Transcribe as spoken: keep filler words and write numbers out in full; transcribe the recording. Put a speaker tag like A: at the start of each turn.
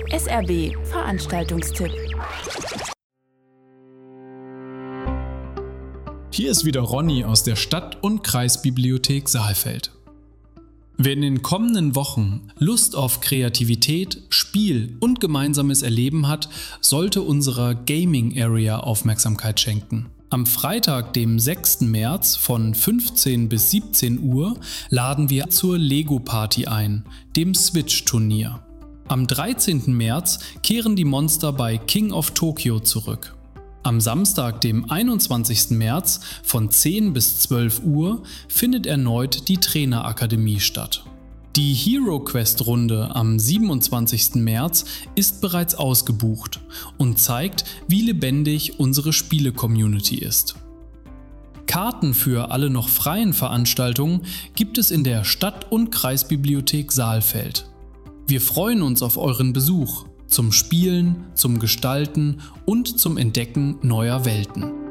A: S R B Veranstaltungstipp.
B: Hier ist wieder Ronny aus der Stadt- und Kreisbibliothek Saalfeld. Wer in den kommenden Wochen Lust auf Kreativität, Spiel und gemeinsames Erleben hat, sollte unserer Gaming Area Aufmerksamkeit schenken. Am Freitag, dem sechsten März von fünfzehn bis siebzehn Uhr laden wir zur Lego Party ein, dem Switch-Turnier. Am dreizehnten März kehren die Monster bei King of Tokyo zurück. Am Samstag, dem einundzwanzigsten März von zehn bis zwölf Uhr findet erneut die Trainerakademie statt. Die Hero Quest Runde am siebenundzwanzigsten März ist bereits ausgebucht und zeigt, wie lebendig unsere Spiele-Community ist. Karten für alle noch freien Veranstaltungen gibt es in der Stadt- und Kreisbibliothek Saalfeld. Wir freuen uns auf euren Besuch zum Spielen, zum Gestalten und zum Entdecken neuer Welten.